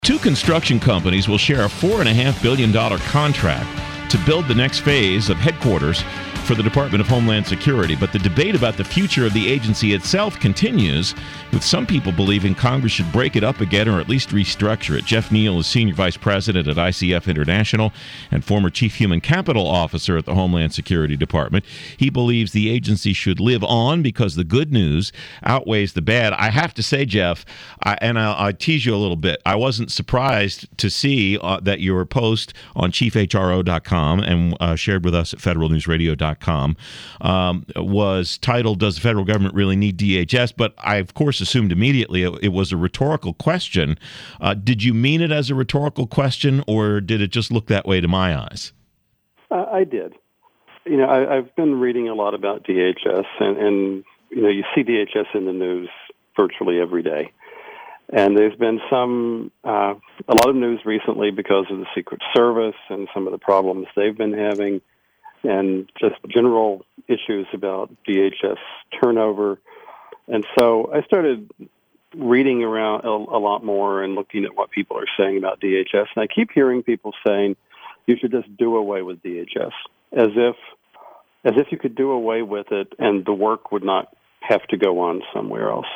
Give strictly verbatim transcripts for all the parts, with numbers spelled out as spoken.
Two construction companies will share a four point five billion dollars contract to build the next phase of headquarters for the Department of Homeland Security. But the debate about the future of the agency itself continues, with some people believing Congress should break it up again or at least restructure it. Jeff Neal is Senior Vice President at I C F International and former Chief Human Capital Officer at the Homeland Security Department. He believes the agency should live on because the good news outweighs the bad. I have to say, Jeff, I, and I'll, I'll tease you a little bit, I wasn't surprised to see uh, that your post on chief H R O dot com and uh, shared with us at federal news radio dot com um, was titled, "Does the federal government really need D H S?" But I, of course, assumed immediately it, it was a rhetorical question. Uh, did you mean it as a rhetorical question, or did it just look that way to my eyes? Uh, I did. You know, I, I've been reading a lot about D H S, and, and, you know, you see D H S in the news virtually every day. And there's been some, uh, a lot of news recently because of the Secret Service and some of the problems they've been having, and just general issues about D H S turnover. And so I started reading around a, a lot more and looking at what people are saying about D H S. And I keep hearing people saying you should just do away with D H S, as if as if you could do away with it and the work would not have to go on somewhere else.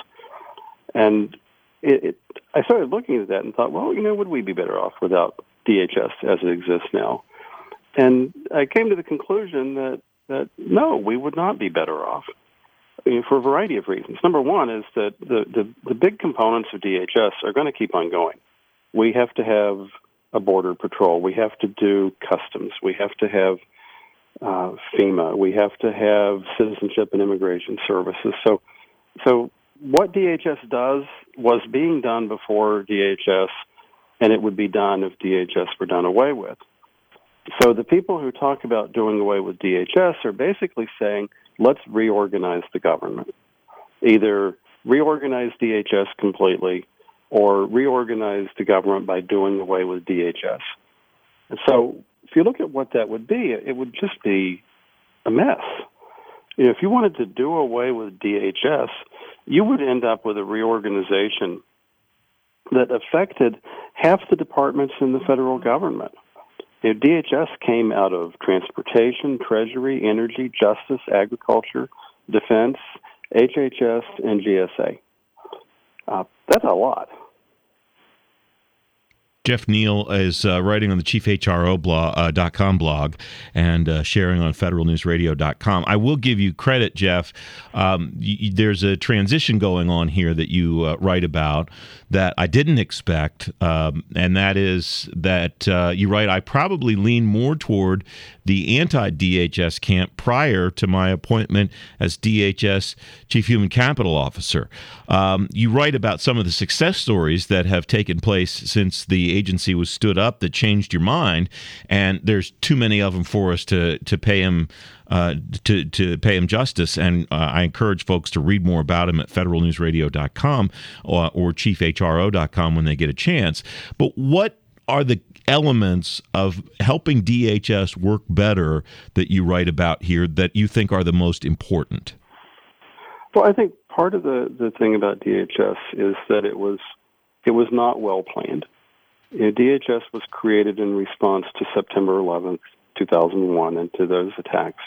And it, it, I started looking at that and thought, well, you know, would we be better off without D H S as it exists now? And I came to the conclusion that, that no, we would not be better off, I mean, for a variety of reasons. Number one is that the, the, the big components of D H S are going to keep on going. We have to have a border patrol. We have to do customs. We have to have uh, FEMA. We have to have citizenship and immigration services. So, so what D H S does was being done before D H S, and it would be done if D H S were done away with. So the people who talk about doing away with D H S are basically saying, let's reorganize the government. Either reorganize D H S completely or reorganize the government by doing away with D H S. And so if you look at what that would be, it would just be a mess. You know, if you wanted to do away with D H S, you would end up with a reorganization that affected half the departments in the federal government. You know, D H S came out of transportation, treasury, energy, justice, agriculture, defense, H H S, and G S A. Uh, that's a lot. Jeff Neal is uh, writing on the chief H R O dot com blog and uh, sharing on federal news radio dot com. I will give you credit, Jeff. Um, y- there's a transition going on here that you uh, write about that I didn't expect, um, and that is that uh, you write, I probably lean more toward the anti-D H S camp prior to my appointment as D H S Chief Human Capital Officer. Um, you write about some of the success stories that have taken place since the agency was stood up that changed your mind, and there's too many of them for us to to pay him uh, to to pay him justice. And uh, I encourage folks to read more about him at federal news radio dot com or, or chief H R O dot com when they get a chance. But what are the elements of helping D H S work better that you write about here that you think are the most important? Well, I think part of the, the thing about D H S is that it was it was not well planned. You know, D H S was created in response to September eleventh, two thousand one, and to those attacks,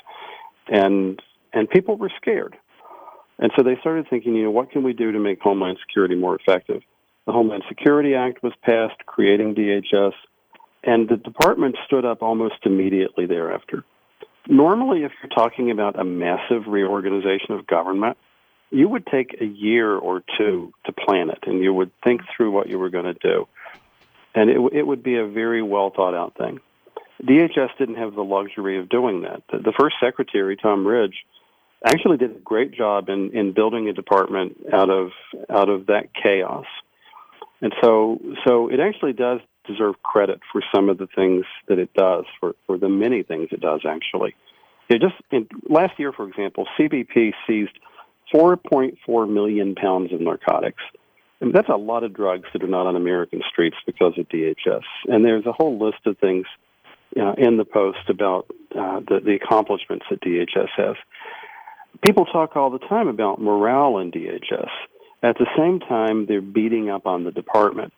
and and people were scared, and so they started thinking, you know, what can we do to make Homeland Security more effective? The Homeland Security Act was passed, creating D H S, and the department stood up almost immediately thereafter. Normally, if you're talking about a massive reorganization of government, you would take a year or two to plan it, and you would think through what you were going to do. And it, it would be a very well thought out thing. D H S didn't have the luxury of doing that. The, the first secretary, Tom Ridge, actually did a great job in, in building a department out of out of that chaos. And so so it actually does deserve credit for some of the things that it does, for, for the many things it does, actually. It just in, last year, for example, C B P seized four point four million pounds of narcotics. And that's a lot of drugs that are not on American streets because of D H S. And there's a whole list of things uh, in the post about uh, the, the accomplishments that D H S has. People talk all the time about morale in D H S. At the same time, they're beating up on the department.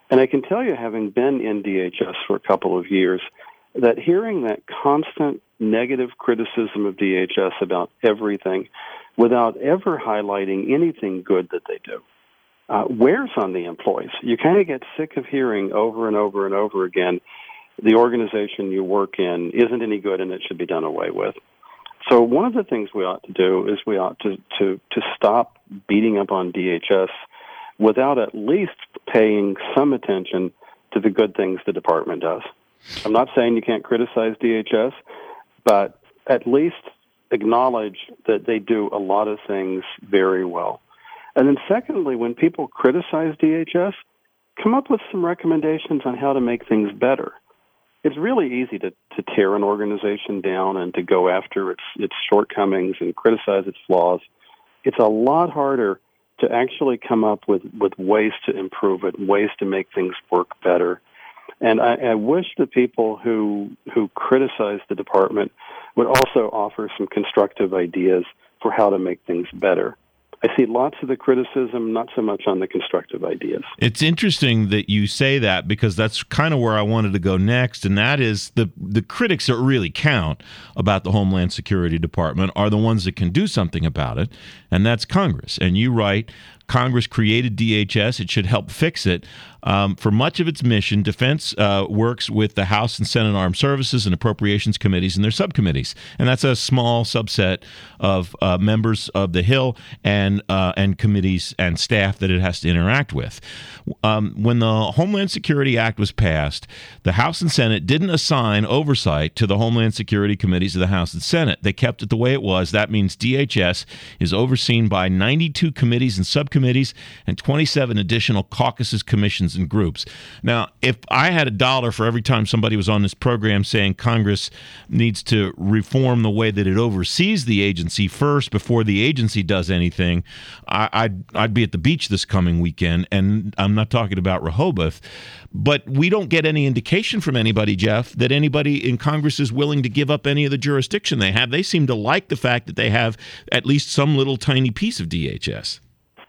And I can tell you, having been in D H S for a couple of years, that hearing that constant negative criticism of D H S about everything without ever highlighting anything good that they do uh, wears on the employees. You kind of get sick of hearing over and over and over again, the organization you work in isn't any good and it should be done away with. So one of the things we ought to do is we ought to, to, to stop beating up on D H S without at least paying some attention to the good things the department does. I'm not saying you can't criticize D H S, but at least acknowledge that they do a lot of things very well. And then secondly, when people criticize D H S, come up with some recommendations on how to make things better. It's really easy to, to tear an organization down and to go after its, its shortcomings and criticize its flaws. It's a lot harder to actually come up with, with ways to improve it, ways to make things work better. And I, I wish the people who who criticize the department would also offer some constructive ideas for how to make things better. I see lots of the criticism, not so much on the constructive ideas. It's interesting that you say that, because that's kind of where I wanted to go next, and that is the the critics that really count about the Homeland Security Department are the ones that can do something about it, and that's Congress. And you write, Congress created D H S. It should help fix it. Um, for much of its mission, Defense uh, works with the House and Senate Armed Services and Appropriations Committees and their subcommittees. And that's a small subset of uh, members of the Hill and uh, and committees and staff that it has to interact with. Um, when the Homeland Security Act was passed, the House and Senate didn't assign oversight to the Homeland Security Committees of the House and Senate. They kept it the way it was. That means D H S is overseen by ninety-two committees and subcommittees and twenty-seven additional caucuses, commissions, and groups. Now, if I had a dollar for every time somebody was on this program saying Congress needs to reform the way that it oversees the agency first before the agency does anything, I, I'd, I'd be at the beach this coming weekend, and I'm not talking about Rehoboth. But we don't get any indication from anybody, Jeff, that anybody in Congress is willing to give up any of the jurisdiction they have. They seem to like the fact that they have at least some little tiny piece of D H S.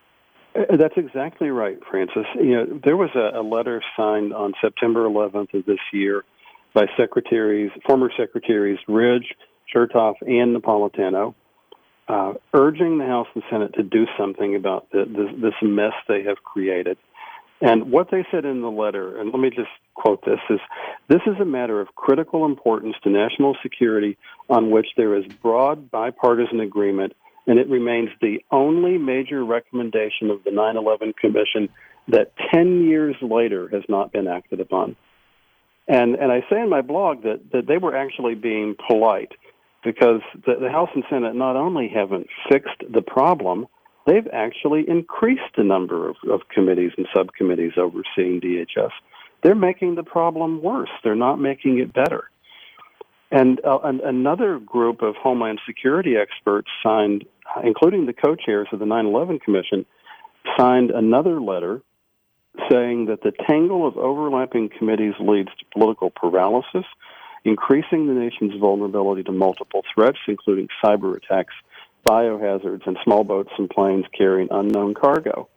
That's exactly right, Francis. You know, there was a, a letter signed on September eleventh of this year by Secretaries, former Secretaries Ridge, Chertoff, and Napolitano, uh, urging the House and Senate to do something about the, this, this mess they have created. And what they said in the letter, and let me just quote this, is, this is a matter of critical importance to national security on which there is broad bipartisan agreement, and it remains the only major recommendation of the nine eleven Commission that ten years later has not been acted upon. And and I say in my blog that, that they were actually being polite, because the, the House and Senate not only haven't fixed the problem, they've actually increased the number of, of committees and subcommittees overseeing D H S. They're making the problem worse. They're not making it better. And, uh, and another group of Homeland Security experts signed, including the co-chairs of the nine eleven Commission, signed another letter saying that the tangle of overlapping committees leads to political paralysis, increasing the nation's vulnerability to multiple threats, including cyber attacks, biohazards, and small boats and planes carrying unknown cargo.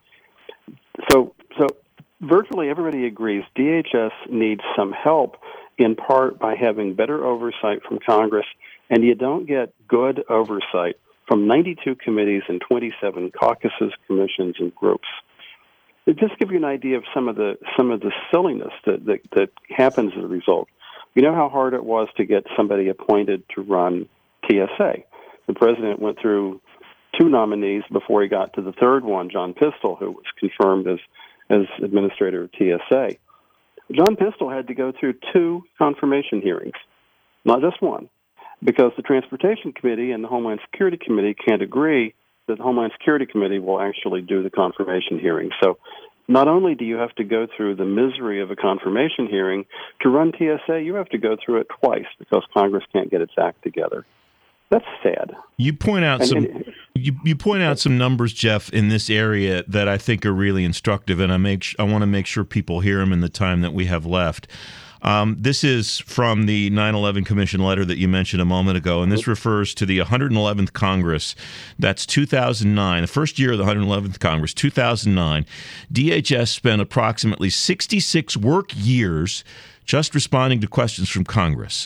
So, so virtually everybody agrees D H S needs some help, in part by having better oversight from Congress, and you don't get good oversight from ninety-two committees and twenty-seven caucuses, commissions, and groups. It just give you an idea of some of the some of the silliness that, that, that happens as a result. You know how hard it was to get somebody appointed to run T S A. The president went through two nominees before he got to the third one, John Pistole, who was confirmed as, as administrator of T S A. John Pistole had to go through two confirmation hearings, not just one, because the Transportation Committee and the Homeland Security Committee can't agree that the Homeland Security Committee will actually do the confirmation hearing. So not only do you have to go through the misery of a confirmation hearing, to run T S A, you have to go through it twice because Congress can't get its act together. That's sad. You point out and, some and, you, you point out some numbers, Jeff, in this area that I think are really instructive, and I make I want to make sure people hear them in the time that we have left. Um, this is from the nine eleven Commission letter that you mentioned a moment ago, and this refers to the one hundred eleventh Congress. That's two thousand nine, the first year of the one hundred eleventh Congress, two thousand nine. D H S spent approximately sixty-six work years just responding to questions from Congress.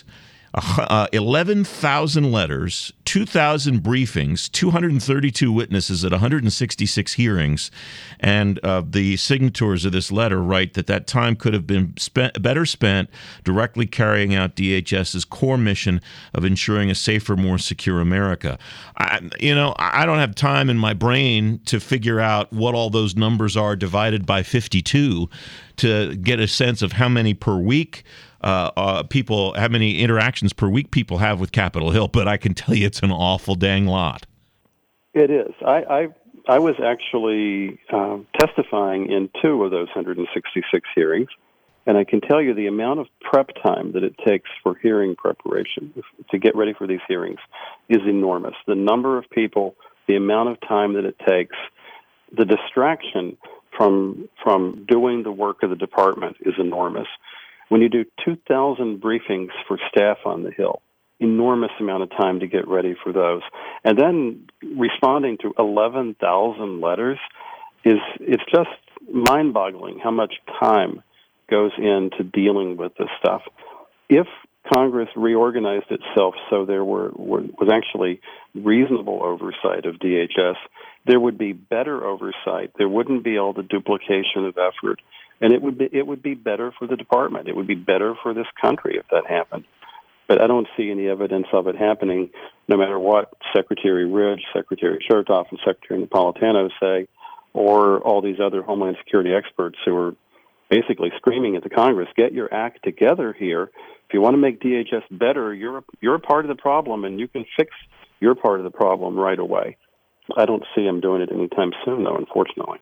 Uh, eleven thousand letters, two thousand briefings, two hundred thirty-two witnesses at one hundred sixty-six hearings, and uh, the signatories of this letter write that that time could have been spent, better spent directly carrying out DHS's core mission of ensuring a safer, more secure America. I, you know, I don't have time in my brain to figure out what all those numbers are divided by fifty-two to get a sense of how many per week Uh, uh, people, how many interactions per week people have with Capitol Hill, but I can tell you it's an awful dang lot. It is. I I, I was actually um, testifying in two of those one hundred sixty-six hearings, and I can tell you the amount of prep time that it takes for hearing preparation to get ready for these hearings is enormous. The number of people, the amount of time that it takes, the distraction from from doing the work of the department is enormous. When you do two thousand briefings for staff on the Hill, enormous amount of time to get ready for those. And then responding to eleven thousand letters is, it's just mind-boggling how much time goes into dealing with this stuff. If Congress reorganized itself so there were, were was actually reasonable oversight of D H S, there would be better oversight. There wouldn't be all the duplication of effort. And it would be it would be better for the department. It would be better for this country if that happened. But I don't see any evidence of it happening, no matter what Secretary Ridge, Secretary Chertoff, and Secretary Napolitano say, or all these other Homeland Security experts who are basically screaming at the Congress, get your act together here. If you want to make D H S better, you're a, you're a part of the problem, and you can fix your part of the problem right away. I don't see them doing it anytime soon, though, unfortunately.